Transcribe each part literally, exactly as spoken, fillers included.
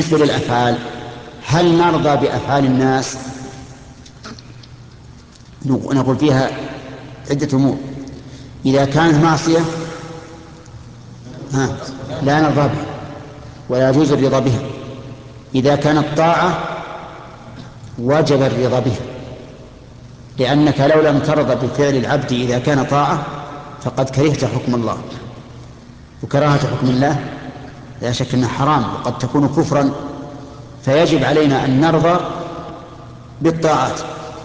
بالنسبة للأفعال، هل نرضى بأفعال الناس؟ نقول فيها عدة أمور. إذا كانت معصية ها لا نرضى بها ولا يجوز الرضا بها. إذا كانت طاعة وجب الرضا بها، لأنك لو لم ترضى بفعل العبد إذا كان طاعة فقد كرهت حكم الله، وكراهة حكم الله لا شك أنها حرام وقد تكون كفرا، فيجب علينا أن نرضى بالطاعات.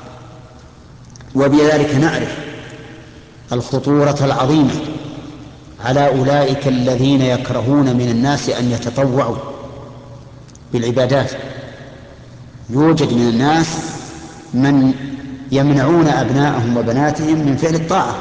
وبذلك نعرف الخطورة العظيمة على أولئك الذين يكرهون من الناس أن يتطوعوا بالعبادات. يوجد من الناس من يمنعون أبناءهم وبناتهم من فعل الطاعة.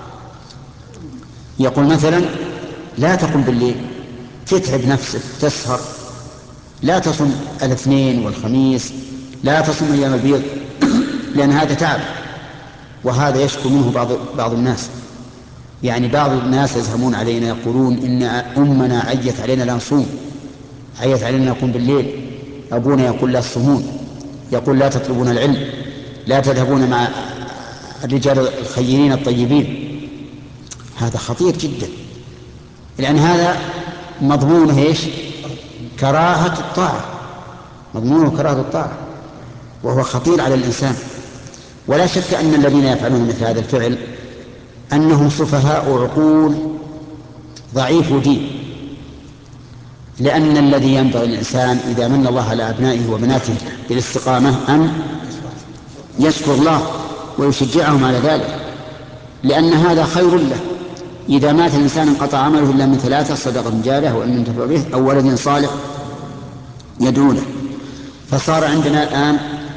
يقول مثلا لا تقم بالليل، تتعب نفسك، تسهر، لا تصم الاثنين والخميس، لا تصم أيام البيض، لأن هذا تعب. وهذا يشكو منه بعض بعض الناس، يعني بعض الناس يزهمون علينا يقولون إن أمنا عيت علينا لا نصوم، عيت علينا نقوم بالليل، أبونا يقول لا تصومون، يقول لا تطلبون العلم، لا تذهبون مع الرجال الخيرين الطيبين. هذا خطير جدا، لأن هذا مضمونه ايش؟ كراهة الطاعة، مضمونه كراهة الطاعة، وهو خطير على الإنسان. ولا شك أن الذين يفعلون مثل هذا الفعل أنهم سفهاء عقول ضعيف دين، لأن الذي ينبغي الإنسان إذا من الله على أبنائه وبناته بالاستقامة أن يشكر الله ويشجعهم على ذلك، لأن هذا خير له. إذا مات الإنسان انقطع عمله إلا من ثلاثة: صدقة جارية وعلم ينتفع به أو ولد صالح يدعو له. فصار عندنا الآن